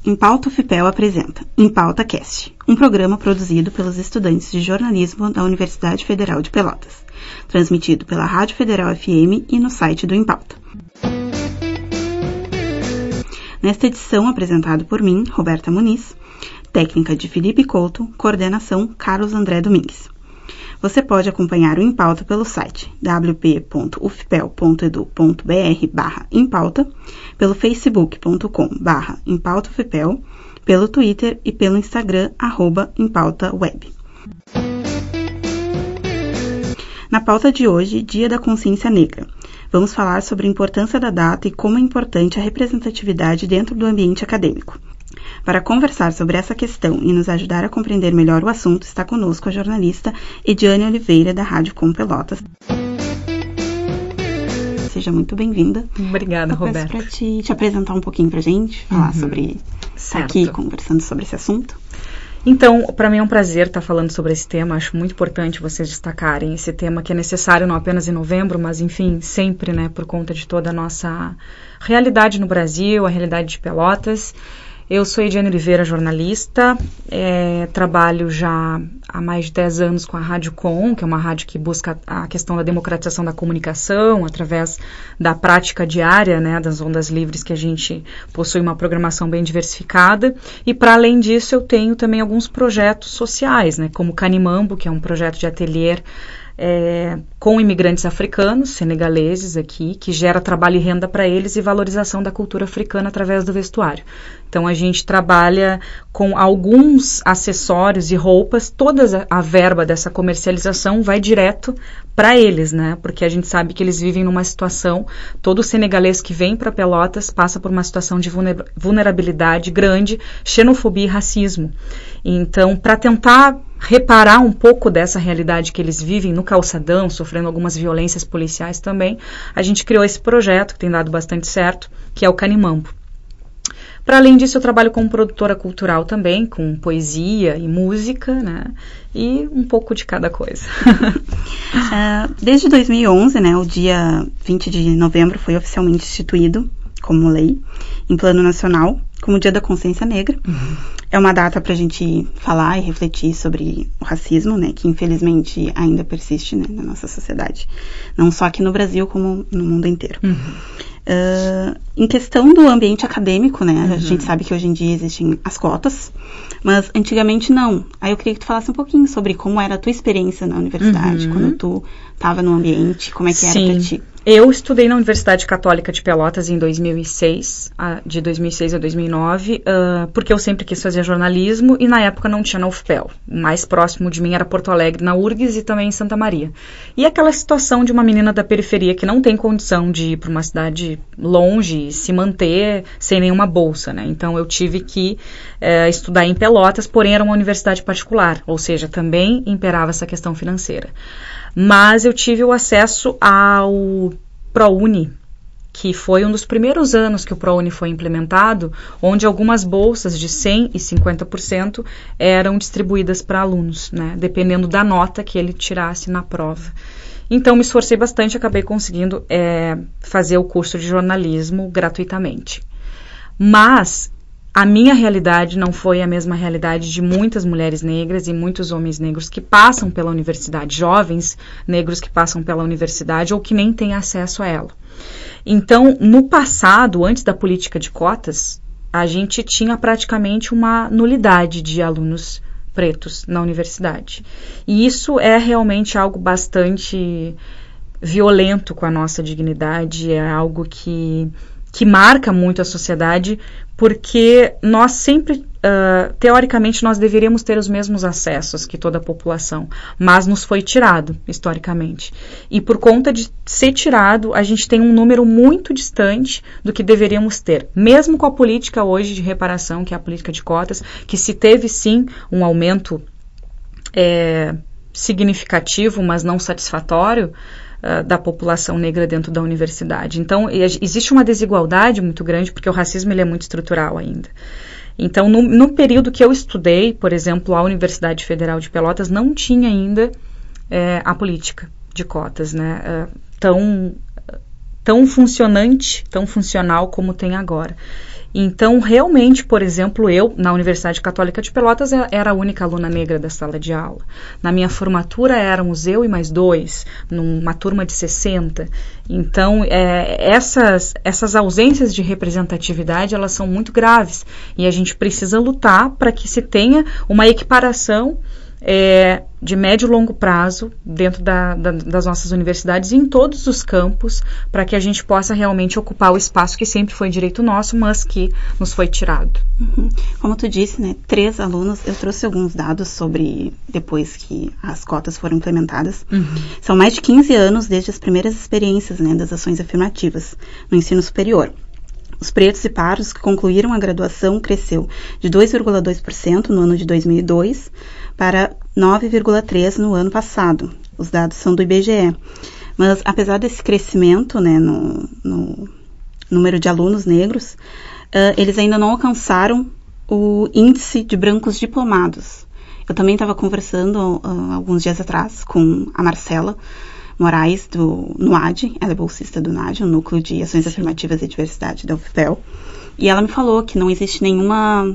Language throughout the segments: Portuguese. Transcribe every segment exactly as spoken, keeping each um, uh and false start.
Em Pauta UFPEL apresenta Em Pauta Cast, um programa produzido pelos estudantes de jornalismo da Universidade Federal de Pelotas, transmitido pela Rádio Federal F M e no site do Em Pauta. Nesta edição, apresentado por mim, Roberta Muniz, técnica de Felipe Couto, coordenação Carlos André Domingues. Você pode acompanhar o Em Pauta pelo site w p ponto u f p e l ponto e d u ponto b r barra Em Pauta, pelo facebook ponto com barra Em Pauta U F P E L, pelo Twitter e pelo Instagram, arroba Em Pauta Web. Na pauta de hoje, Dia da Consciência Negra. Vamos falar sobre a importância da data e como é importante a representatividade dentro do ambiente acadêmico. Para conversar sobre essa questão e nos ajudar a compreender melhor o assunto, está conosco a jornalista Ediane Oliveira, da Rádio Com Pelotas. Seja muito bem-vinda. Obrigada, Eu Roberta. Para te, te apresentar um pouquinho para a gente, falar uhum. sobre certo. aqui, conversando sobre esse assunto. Então, para mim é um prazer estar falando sobre esse tema. Acho muito importante vocês destacarem esse tema que é necessário não apenas em novembro, mas, enfim, sempre, né, por conta de toda a nossa realidade no Brasil, a realidade de Pelotas. Eu sou Ediane Oliveira, jornalista, é, trabalho já há mais de dez anos com a Rádio Com, que é uma rádio que busca a questão da democratização da comunicação através da prática diária, né, das ondas livres, que a gente possui uma programação bem diversificada. E, para além disso, eu tenho também alguns projetos sociais, né, como o Canimambo, que é um projeto de ateliê É, com imigrantes africanos, senegaleses aqui, que gera trabalho e renda para eles e valorização da cultura africana através do vestuário. Então a gente trabalha com alguns acessórios e roupas, toda a verba dessa comercialização vai direto para eles, né? Porque a gente sabe que eles vivem numa situação, todo senegalês que vem para Pelotas passa por uma situação de vulnerabilidade grande, xenofobia e racismo. Então, para tentar reparar um pouco dessa realidade que eles vivem no calçadão, sofrendo algumas violências policiais também, a gente criou esse projeto, que tem dado bastante certo, que é o Canimambo. Para além disso, eu trabalho como produtora cultural também, com poesia e música, né? E um pouco de cada coisa. uh, desde dois mil e onze, né, o dia vinte de novembro foi oficialmente instituído como lei em plano nacional, como Dia da Consciência Negra. Uhum. É uma data para a gente falar e refletir sobre o racismo, né, que infelizmente ainda persiste, né, na nossa sociedade. Não só aqui no Brasil, como no mundo inteiro. Uhum. Uh, em questão do ambiente acadêmico, né, uhum. a gente sabe que hoje em dia existem as cotas, mas antigamente não. Aí eu queria que tu falasse um pouquinho sobre como era a tua experiência na universidade, uhum. quando tu estava no ambiente, como é que Sim. era pra ti. Eu estudei na Universidade Católica de Pelotas em dois mil e seis, de dois mil e seis a dois mil e nove, uh, porque eu sempre quis fazer jornalismo e na época não tinha na U F P E L. O mais próximo de mim era Porto Alegre, na U R G S e também em Santa Maria. E aquela situação de uma menina da periferia que não tem condição de ir para uma cidade longe e se manter sem nenhuma bolsa, né? Então eu tive que uh, estudar em Pelotas, porém era uma universidade particular, ou seja, também imperava essa questão financeira. Mas eu tive o acesso ao ProUni, que foi um dos primeiros anos que o ProUni foi implementado, onde algumas bolsas de cem por cento e cinquenta por cento eram distribuídas para alunos, né, dependendo da nota que ele tirasse na prova. Então, me esforcei bastante e acabei conseguindo é, fazer o curso de jornalismo gratuitamente. Mas a minha realidade não foi a mesma realidade de muitas mulheres negras e muitos homens negros que passam pela universidade, jovens negros que passam pela universidade ou que nem têm acesso a ela. Então, no passado, antes da política de cotas, a gente tinha praticamente uma nulidade de alunos pretos na universidade. E isso é realmente algo bastante violento com a nossa dignidade, é algo que, que marca muito a sociedade, porque nós sempre, uh, teoricamente, nós deveríamos ter os mesmos acessos que toda a população, mas nos foi tirado, historicamente. E por conta de ser tirado, a gente tem um número muito distante do que deveríamos ter. Mesmo com a política hoje de reparação, que é a política de cotas, que se teve sim um aumento é, significativo, mas não satisfatório, da população negra dentro da universidade. Então, existe uma desigualdade muito grande, porque o racismo ele é muito estrutural ainda. Então, no, no período que eu estudei, por exemplo, a Universidade Federal de Pelotas não tinha ainda é, a política de cotas, né, tão tão funcionante, tão funcional como tem agora. Então, realmente, por exemplo, eu, na Universidade Católica de Pelotas, era a única aluna negra da sala de aula. Na minha formatura, éramos eu e mais dois, numa turma de sessenta. Então, é, essas, essas ausências de representatividade, elas são muito graves. E a gente precisa lutar para que se tenha uma equiparação É, de médio e longo prazo dentro da, da, das nossas universidades e em todos os campos, para que a gente possa realmente ocupar o espaço que sempre foi direito nosso, mas que nos foi tirado. Uhum. Como tu disse, né, três alunos, eu trouxe alguns dados sobre depois que as cotas foram implementadas. Uhum. São mais de quinze anos desde as primeiras experiências, né, das ações afirmativas no ensino superior. Os pretos e pardos que concluíram a graduação cresceu de dois vírgula dois por cento no ano de dois mil e dois para nove vírgula três por cento no ano passado. Os dados são do I B G E. Mas, apesar desse crescimento, né, no, no número de alunos negros, uh, eles ainda não alcançaram o índice de brancos diplomados. Eu também estava conversando uh, alguns dias atrás com a Marcela Moraes, do NUAD, ela é bolsista do NUAD, o Núcleo de Ações Afirmativas e Diversidade da U F P E L, e ela me falou que não existe nenhuma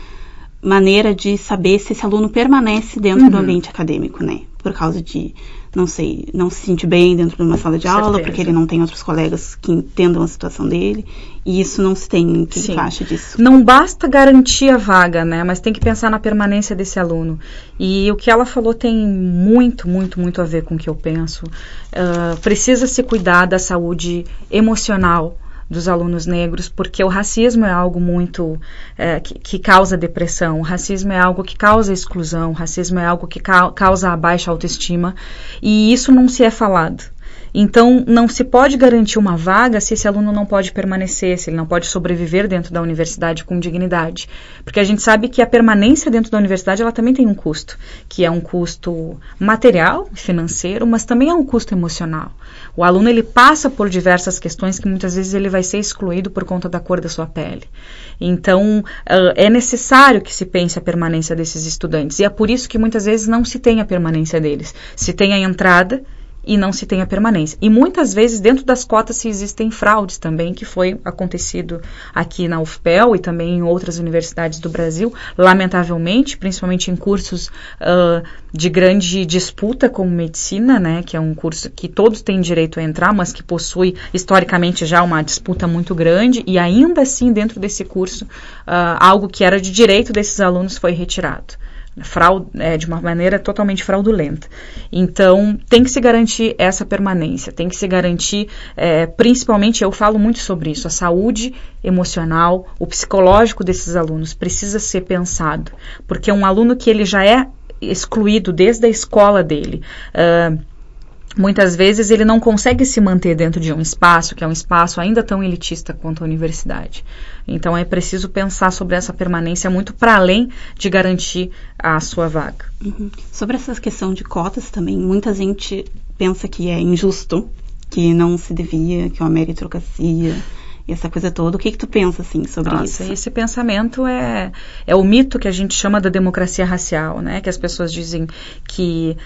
maneira de saber se esse aluno permanece dentro uhum. do ambiente acadêmico, né? Por causa de, não sei, não se sentir bem dentro de uma sala de aula, porque ele não tem outros colegas que entendam a situação dele, e isso não se tem. O que você acha disso? Não basta garantir a vaga, né? Mas tem que pensar na permanência desse aluno. E o que ela falou tem muito, muito, muito a ver com o que eu penso. Uh, precisa se cuidar da saúde emocional dos alunos negros, porque o racismo é algo muito é, que, que causa depressão, o racismo é algo que causa exclusão, o racismo é algo que ca- causa a baixa autoestima, e isso não se é falado. Então, não se pode garantir uma vaga se esse aluno não pode permanecer, se ele não pode sobreviver dentro da universidade com dignidade. Porque a gente sabe que a permanência dentro da universidade, ela também tem um custo, que é um custo material, financeiro, mas também é um custo emocional. O aluno, ele passa por diversas questões que muitas vezes ele vai ser excluído por conta da cor da sua pele. Então, uh, é necessário que se pense a permanência desses estudantes. E é por isso que muitas vezes não se tem a permanência deles. Se tem a entrada e não se tem a permanência. E muitas vezes dentro das cotas se existem fraudes também, que foi acontecido aqui na U F P E L e também em outras universidades do Brasil, lamentavelmente, principalmente em cursos uh, de grande disputa como medicina, né, que é um curso que todos têm direito a entrar, mas que possui historicamente já uma disputa muito grande, e ainda assim dentro desse curso uh, algo que era de direito desses alunos foi retirado. Fraude, é, de uma maneira totalmente fraudulenta. Então, tem que se garantir essa permanência, tem que se garantir, é, principalmente, eu falo muito sobre isso, a saúde emocional, o psicológico desses alunos precisa ser pensado, porque um aluno que ele já é excluído desde a escola dele, uh, muitas vezes ele não consegue se manter dentro de um espaço, que é um espaço ainda tão elitista quanto a universidade. Então é preciso pensar sobre essa permanência muito para além de garantir a sua vaga. Uhum. Sobre essa questão de cotas também, muita gente pensa que é injusto, que não se devia, que é uma meritocracia, e essa coisa toda. O que que tu pensa, assim, sobre Nossa, isso? Esse pensamento é, é o mito que a gente chama da democracia racial, né? Que as pessoas dizem que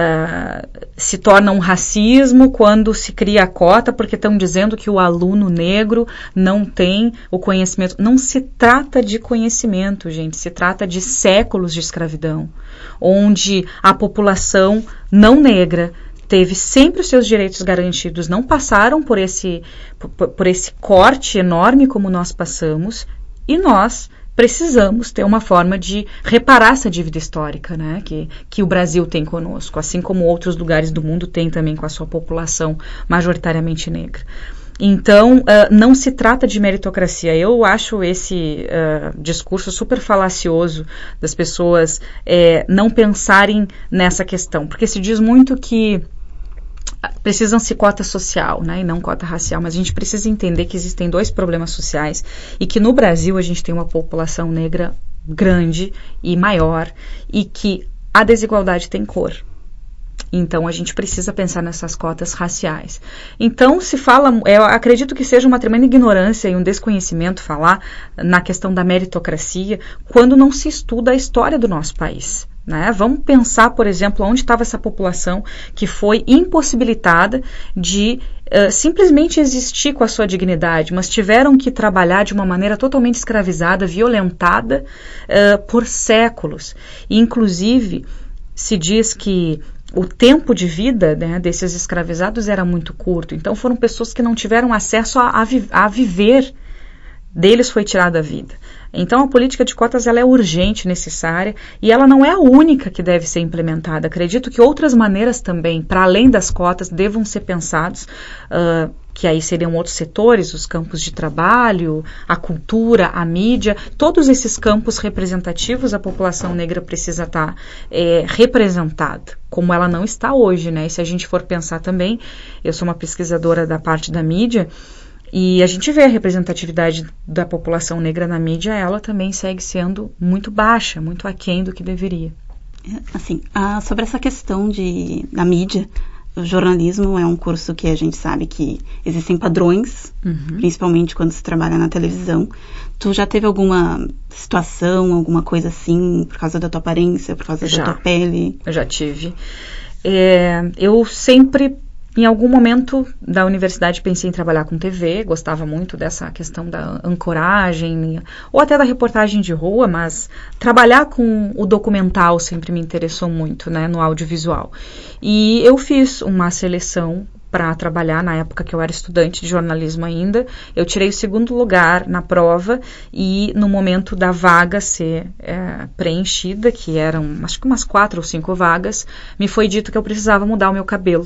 uh, se torna um racismo quando se cria a cota, porque estão dizendo que o aluno negro não tem o conhecimento. Não se trata de conhecimento, gente, se trata de séculos de escravidão, onde a população não negra teve sempre os seus direitos garantidos, não passaram por esse, por, por esse corte enorme como nós passamos, e nós precisamos ter uma forma de reparar essa dívida histórica, né, que, que o Brasil tem conosco, assim como outros lugares do mundo têm também com a sua população majoritariamente negra. Então, uh, não se trata de meritocracia. Eu acho esse uh, discurso super falacioso das pessoas eh, não pensarem nessa questão, porque se diz muito que precisam-se cota social, né, e não cota racial, mas a gente precisa entender que existem dois problemas sociais e que no Brasil a gente tem uma população negra grande e maior e que a desigualdade tem cor. Então, a gente precisa pensar nessas cotas raciais. Então, se fala, eu acredito que seja uma tremenda ignorância e um desconhecimento falar na questão da meritocracia quando não se estuda a história do nosso país. né? Vamos pensar, por exemplo, onde estava essa população que foi impossibilitada de uh, simplesmente existir com a sua dignidade, mas tiveram que trabalhar de uma maneira totalmente escravizada, violentada uh, por séculos. E, inclusive, se diz que o tempo de vida, né, desses escravizados era muito curto. Então, foram pessoas que não tiveram acesso a, a, vi- a viver. Deles foi tirada a vida. Então, a política de cotas ela é urgente, necessária, e ela não é a única que deve ser implementada. Acredito que outras maneiras também, para além das cotas, devam ser pensados, uh, que aí seriam outros setores, os campos de trabalho, a cultura, a mídia, todos esses campos representativos, a população negra precisa estar é, representada, como ela não está hoje, né? E se a gente for pensar também, eu sou uma pesquisadora da parte da mídia, e a gente vê a representatividade da população negra na mídia, ela também segue sendo muito baixa, muito aquém do que deveria. Assim, ah, sobre essa questão de, da mídia, o jornalismo é um curso que a gente sabe que existem padrões, uhum. principalmente quando se trabalha na televisão. Tu já teve alguma situação, alguma coisa assim, por causa da tua aparência, por causa já. da tua pele? Eu já tive. É, eu sempre... Em algum momento da universidade pensei em trabalhar com T V, gostava muito dessa questão da ancoragem, ou até da reportagem de rua, mas trabalhar com o documental sempre me interessou muito, né, no audiovisual. E eu fiz uma seleção para trabalhar na época que eu era estudante de jornalismo ainda. Eu tirei o segundo lugar na prova e no momento da vaga ser é, preenchida, que eram acho que umas quatro ou cinco vagas, me foi dito que eu precisava mudar o meu cabelo.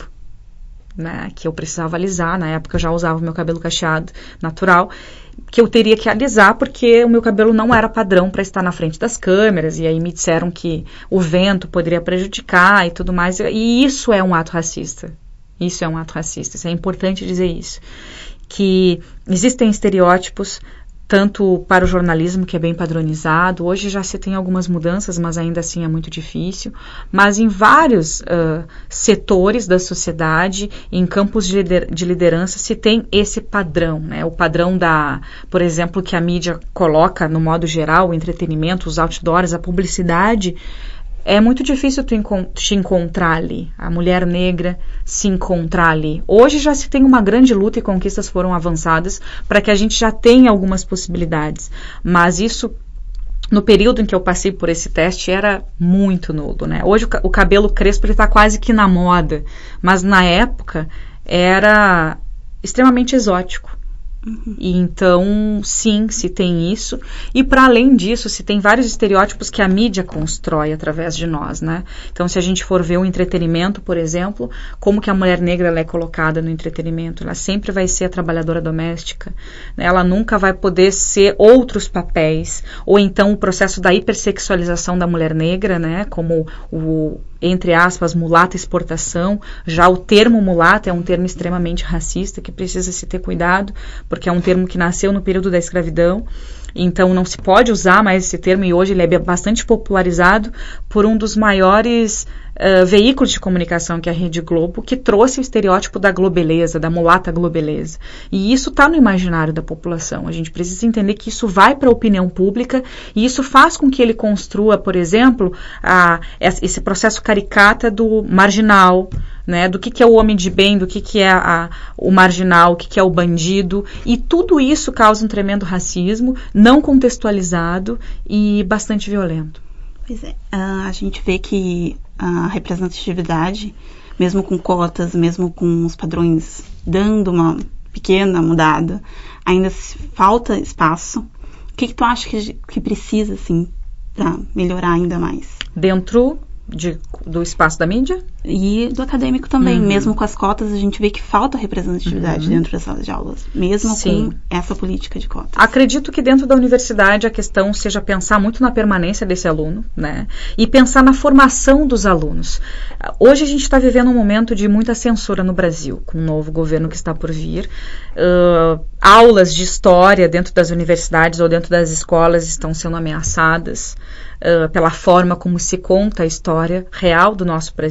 Né, que eu precisava alisar, na época eu já usava o meu cabelo cacheado natural, que eu teria que alisar porque o meu cabelo não era padrão para estar na frente das câmeras, e aí me disseram que o vento poderia prejudicar e tudo mais, e isso é um ato racista, isso é um ato racista, isso é importante dizer isso, que existem estereótipos tanto para o jornalismo, que é bem padronizado. Hoje já se tem algumas mudanças, mas ainda assim é muito difícil. Mas em vários uh, setores da sociedade, em campos de, lider- de liderança, se tem esse padrão, né? O padrão da, por exemplo, que a mídia coloca no modo geral, o entretenimento, os outdoors, a publicidade. É muito difícil tu encont- te encontrar ali, a mulher negra se encontrar ali. Hoje já se tem uma grande luta e conquistas foram avançadas para que a gente já tenha algumas possibilidades. Mas isso, no período em que eu passei por esse teste, era muito nulo, né? Hoje o, ca- o cabelo crespo ele está quase que na moda, mas na época era extremamente exótico. Uhum. E então, sim, se tem isso. E para além disso, se tem vários estereótipos que a mídia constrói através de nós, né? Então, se a gente for ver o entretenimento, por exemplo, como que a mulher negra ela é colocada no entretenimento? Ela sempre vai ser a trabalhadora doméstica, né? Ela nunca vai poder ser outros papéis. Ou então o processo da hipersexualização da mulher negra, né? Como o... entre aspas, mulata exportação. Já o termo mulata é um termo extremamente racista, que precisa se ter cuidado, porque é um termo que nasceu no período da escravidão, então não se pode usar mais esse termo, e hoje ele é bastante popularizado por um dos maiores uh, veículos de comunicação, que é a Rede Globo, que trouxe o estereótipo da globeleza, da mulata globeleza. E isso está no imaginário da população. A gente precisa entender que isso vai para a opinião pública, e isso faz com que ele construa, por exemplo, a, esse processo caricata do marginal, né, do que, que é o homem de bem, do que, que é a, o marginal, o que, que é o bandido, e tudo isso causa um tremendo racismo, não contextualizado e bastante violento. Pois é, a gente vê que a representatividade, mesmo com cotas, mesmo com os padrões dando uma pequena mudada, ainda falta espaço. O que, que tu acha que, que precisa, assim, para melhorar ainda mais? Dentro de, do espaço da mídia? E do acadêmico também. Uhum. Mesmo com as cotas, a gente vê que falta representatividade uhum. dentro das salas de aulas, mesmo Sim. com essa política de cotas. Acredito que dentro da universidade a questão seja pensar muito na permanência desse aluno, né? E pensar na formação dos alunos. Hoje a gente está vivendo um momento de muita censura no Brasil, com o novo governo que está por vir. Uh, aulas de história dentro das universidades ou dentro das escolas estão sendo ameaçadas. Uh, pela forma como se conta a história real do nosso Brasil,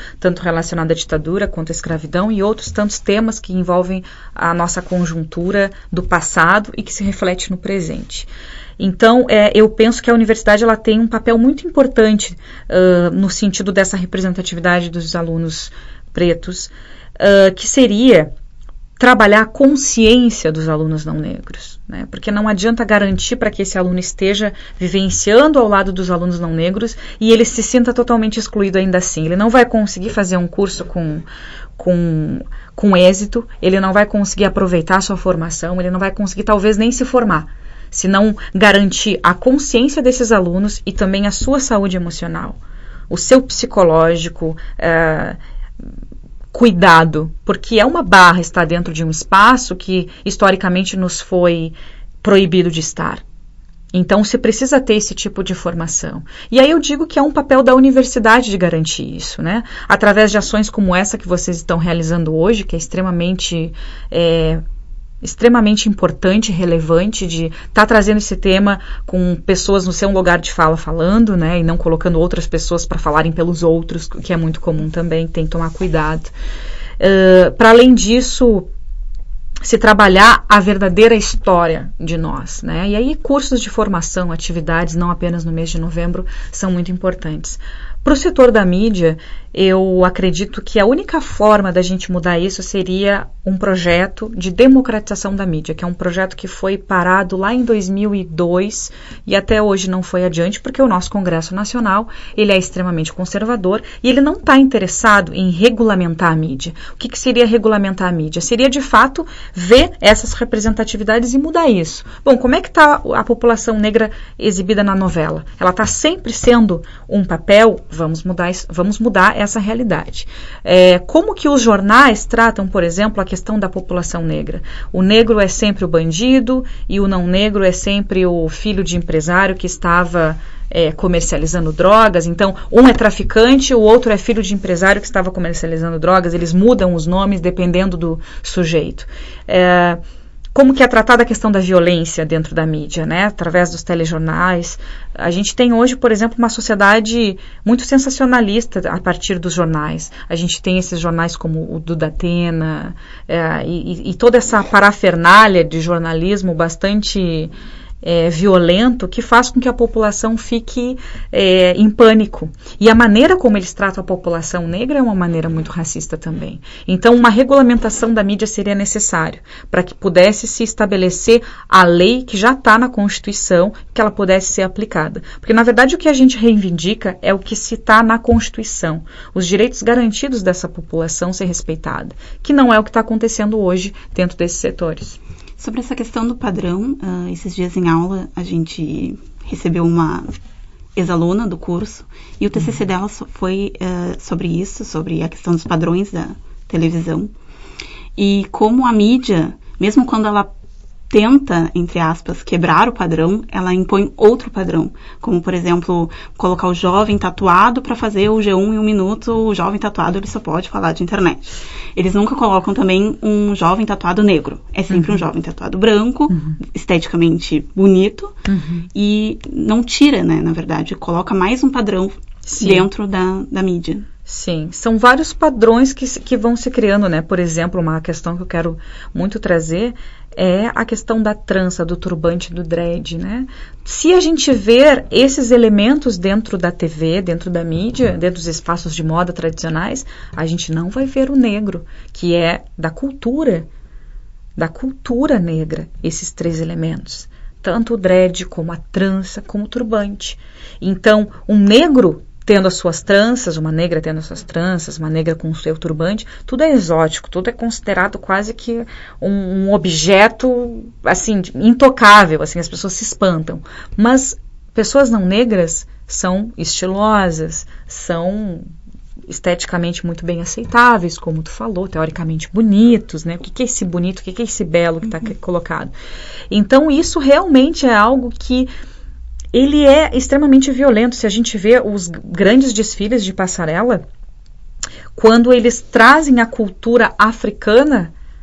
tanto relacionado à ditadura quanto à escravidão e outros tantos temas que envolvem a nossa conjuntura do passado e que se reflete no presente. Então, é, eu penso que a universidade ela tem um papel muito importante uh, no sentido dessa representatividade dos alunos pretos, uh, que seria trabalhar a consciência dos alunos não negros, né? Porque não adianta garantir para que esse aluno esteja vivenciando ao lado dos alunos não negros e ele se sinta totalmente excluído ainda assim. Ele não vai conseguir fazer um curso com, com, com êxito, ele não vai conseguir aproveitar a sua formação, ele não vai conseguir talvez nem se formar, se não garantir a consciência desses alunos e também a sua saúde emocional, o seu psicológico, uh, cuidado, porque é uma barra estar dentro de um espaço que historicamente nos foi proibido de estar. Então, se precisa ter esse tipo de formação. E aí eu digo que é um papel da universidade de garantir isso, né? Através de ações como essa que vocês estão realizando hoje, que é extremamente... É, extremamente importante, relevante, de estar tá trazendo esse tema com pessoas no seu lugar de fala falando, né, e não colocando outras pessoas para falarem pelos outros, que é muito comum também, tem que tomar cuidado. Uh, para além disso, se trabalhar a verdadeira história de nós, né, e aí cursos de formação, atividades, não apenas no mês de novembro, são muito importantes. Para o setor da mídia, eu acredito que a única forma da gente mudar isso seria um projeto de democratização da mídia, que é um projeto que foi parado lá em dois mil e dois e até hoje não foi adiante, porque o nosso Congresso Nacional ele é extremamente conservador e ele não está interessado em regulamentar a mídia. O que, que seria regulamentar a mídia? Seria, de fato, ver essas representatividades e mudar isso. Bom, como é que está a população negra exibida na novela? Ela está sempre sendo um papel... Vamos mudar, vamos mudar essa realidade. É, como que os jornais tratam, por exemplo, a questão da população negra? O negro é sempre o bandido e o não negro é sempre o filho de empresário que estava é, comercializando drogas. Então, um é traficante, o outro é filho de empresário que estava comercializando drogas. Eles mudam os nomes dependendo do sujeito. É, Como que é tratada a questão da violência dentro da mídia, né? Através dos telejornais. A gente tem hoje, por exemplo, uma sociedade muito sensacionalista a partir dos jornais. A gente tem esses jornais como o do Datena, é, e, e toda essa parafernália de jornalismo bastante... É, violento, que faz com que a população fique é, em pânico. E a maneira como eles tratam a população negra é uma maneira muito racista também. Então, uma regulamentação da mídia seria necessário para que pudesse se estabelecer a lei que já está na Constituição, que ela pudesse ser aplicada. Porque, na verdade, o que a gente reivindica é o que se está na Constituição. Os direitos garantidos dessa população ser respeitada, que não é o que está acontecendo hoje dentro desses setores. Sobre essa questão do padrão, uh, esses dias em aula a gente recebeu uma ex-aluna do curso e o T C C dela foi uh, sobre isso, sobre a questão dos padrões da televisão e como a mídia, mesmo quando ela tenta, entre aspas, quebrar o padrão, ela impõe outro padrão, como, por exemplo, colocar o jovem tatuado para fazer o G um em um minuto, o jovem tatuado ele só pode falar de internet. Eles nunca colocam também um jovem tatuado negro, é sempre uhum. um jovem tatuado branco, uhum. esteticamente bonito, uhum. e não tira, né, na verdade, coloca mais um padrão Sim. dentro da, da mídia. Sim, são vários padrões que, que vão se criando, né? Por exemplo, uma questão que eu quero muito trazer é a questão da trança, do turbante, do dread, né? Se a gente ver esses elementos dentro da T V, dentro da mídia, dentro dos espaços de moda tradicionais, a gente não vai ver o negro, que é da cultura, da cultura negra, esses três elementos. Tanto o dread, como a trança, como o turbante. Então, um negro tendo as suas tranças, uma negra tendo as suas tranças, uma negra com o seu turbante, tudo é exótico, tudo é considerado quase que um, um objeto, assim, intocável, assim, as pessoas se espantam. Mas pessoas não negras são estilosas, são esteticamente muito bem aceitáveis, como tu falou, teoricamente bonitos, né? O que, que é esse bonito, o que, que é esse belo que está uhum. colocado? Então, isso realmente é algo que ele é extremamente violento. Se a gente vê os grandes desfiles de passarela, quando eles trazem a cultura africana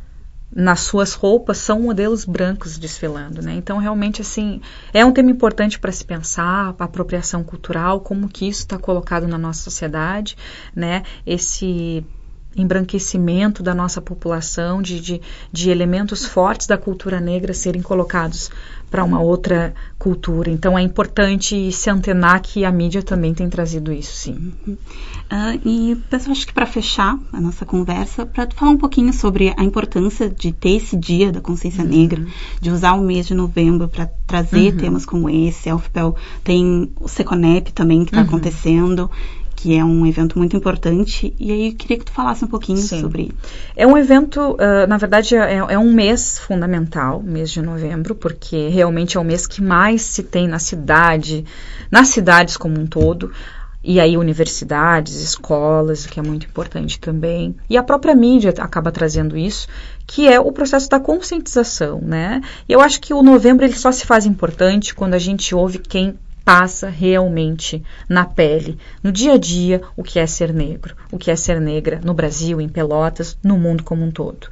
nas suas roupas são modelos brancos desfilando, né? Então, realmente, assim, é um tema importante para se pensar, a apropriação cultural, como que isso está colocado na nossa sociedade, né? Esse embranquecimento da nossa população, de, de, de elementos fortes da cultura negra serem colocados para uma outra cultura. Então, é importante se antenar que a mídia também tem trazido isso, sim. Uhum. Uh, e, pessoal, acho que para fechar a nossa conversa, para falar um pouquinho sobre a importância de ter esse Dia da Consciência uhum. Negra, de usar o mês de novembro para trazer uhum. temas como esse. A U F P E L tem o Seconep também, que está uhum. acontecendo, que é um evento muito importante, e aí eu queria que tu falasse um pouquinho Sim. sobre... É um evento, uh, na verdade, é, é um mês fundamental, mês de novembro, porque realmente é o mês que mais se tem na cidade, nas cidades como um todo, e aí universidades, escolas, que é muito importante também, e a própria mídia acaba trazendo isso, que é o processo da conscientização, né? E eu acho que o novembro ele só se faz importante quando a gente ouve quem passa realmente na pele, no dia a dia, o que é ser negro, o que é ser negra no Brasil, em Pelotas, no mundo como um todo.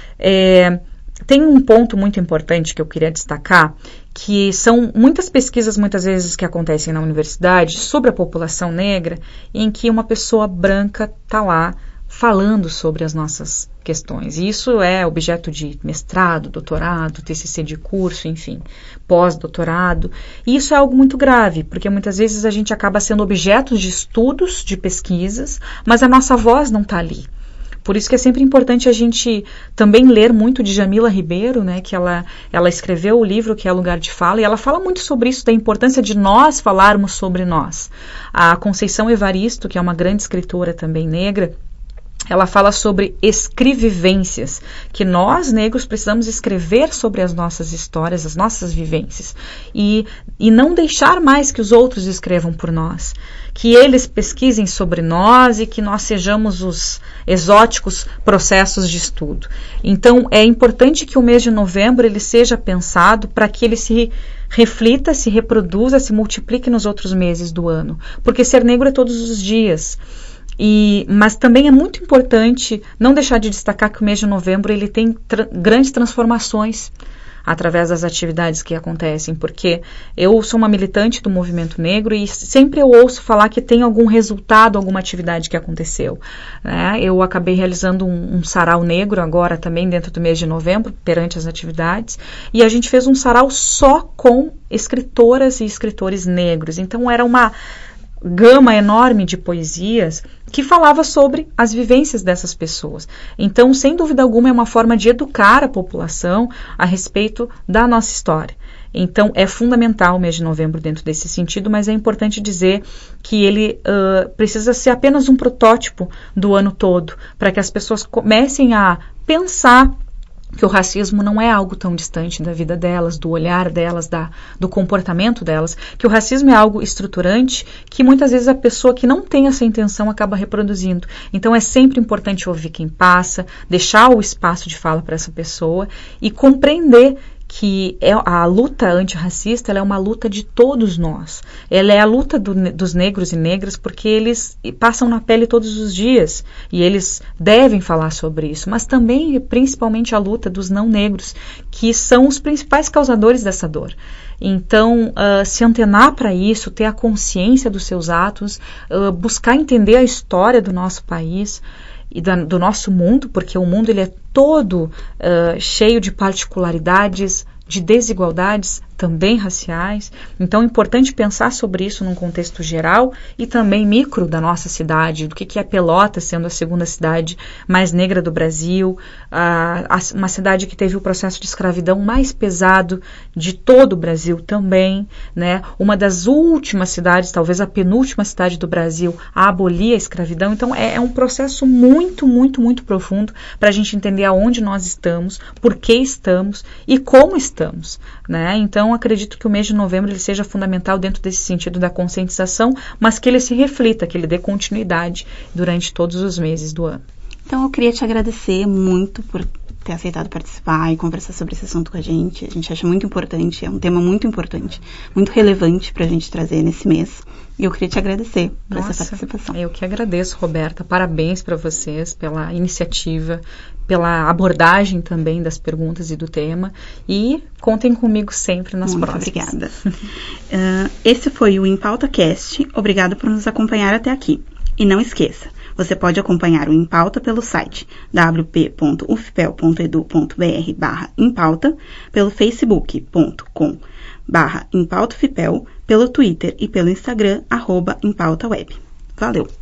É, tem um ponto muito importante que eu queria destacar, que são muitas pesquisas, muitas vezes, que acontecem na universidade sobre a população negra, em que uma pessoa branca está lá falando sobre as nossas questões. E isso é objeto de mestrado, doutorado, T C C de curso, enfim, pós-doutorado. E isso é algo muito grave, porque muitas vezes a gente acaba sendo objeto de estudos, de pesquisas, mas a nossa voz não está ali. Por isso que é sempre importante a gente também ler muito de Jamila Ribeiro, né, que ela, ela escreveu o livro que é Lugar de Fala, e ela fala muito sobre isso, da importância de nós falarmos sobre nós. A Conceição Evaristo, que é uma grande escritora também negra, ela fala sobre escrevivências, que nós, negros, precisamos escrever sobre as nossas histórias, as nossas vivências, e, e não deixar mais que os outros escrevam por nós, que eles pesquisem sobre nós e que nós sejamos os exóticos processos de estudo. Então, é importante que o mês de novembro ele seja pensado para que ele se reflita, se reproduza, se multiplique nos outros meses do ano, porque ser negro é todos os dias. E, mas também é muito importante não deixar de destacar que o mês de novembro ele tem tra- grandes transformações através das atividades que acontecem, porque eu sou uma militante do movimento negro e sempre eu ouço falar que tem algum resultado, alguma atividade que aconteceu, né? Eu acabei realizando um, um sarau negro agora também dentro do mês de novembro, perante as atividades, e a gente fez um sarau só com escritoras e escritores negros, então era uma gama enorme de poesias que falava sobre as vivências dessas pessoas. Então, sem dúvida alguma, é uma forma de educar a população a respeito da nossa história. Então, é fundamental o mês de novembro dentro desse sentido, mas é importante dizer que ele uh, precisa ser apenas um protótipo do ano todo, para que as pessoas comecem a pensar que o racismo não é algo tão distante da vida delas, do olhar delas, da, do comportamento delas, que o racismo é algo estruturante que muitas vezes a pessoa que não tem essa intenção acaba reproduzindo. Então é sempre importante ouvir quem passa, deixar o espaço de fala para essa pessoa e compreender que é a luta antirracista, ela é uma luta de todos nós. Ela é a luta do, dos negros e negras porque eles passam na pele todos os dias e eles devem falar sobre isso, mas também, principalmente, a luta dos não negros, que são os principais causadores dessa dor. Então, uh, se antenar para isso, ter a consciência dos seus atos, uh, buscar entender a história do nosso país e da, do nosso mundo, porque o mundo ele é todo uh, cheio de particularidades, de desigualdades também raciais. Então é importante pensar sobre isso num contexto geral e também micro da nossa cidade, do que, que é Pelotas, sendo a segunda cidade mais negra do Brasil, a, a, uma cidade que teve o processo de escravidão mais pesado de todo o Brasil também, né? Uma das últimas cidades, talvez a penúltima cidade do Brasil a abolir a escravidão. Então é, é um processo muito, muito, muito profundo para a gente entender aonde nós estamos, por que estamos e como estamos, né? Então acredito que o mês de novembro ele seja fundamental dentro desse sentido da conscientização, mas que ele se reflita, que ele dê continuidade durante todos os meses do ano. Então eu queria te agradecer muito por ter aceitado participar e conversar sobre esse assunto com a gente. A gente acha muito importante, é um tema muito importante, muito relevante para a gente trazer nesse mês. E eu queria te agradecer por Nossa, essa participação. Eu que agradeço, Roberta. Parabéns para vocês pela iniciativa, pela abordagem também das perguntas e do tema. E contem comigo sempre nas Muito próximas. Obrigada. uh, esse foi o Em Pauta Cast. Obrigado por nos acompanhar até aqui. E não esqueça, você pode acompanhar o Em Pauta pelo site w p ponto u f p e l ponto e d u ponto b r barra empauta, pelo facebook ponto com barra empautafipel, pelo Twitter e pelo Instagram, arroba empautaweb. Valeu!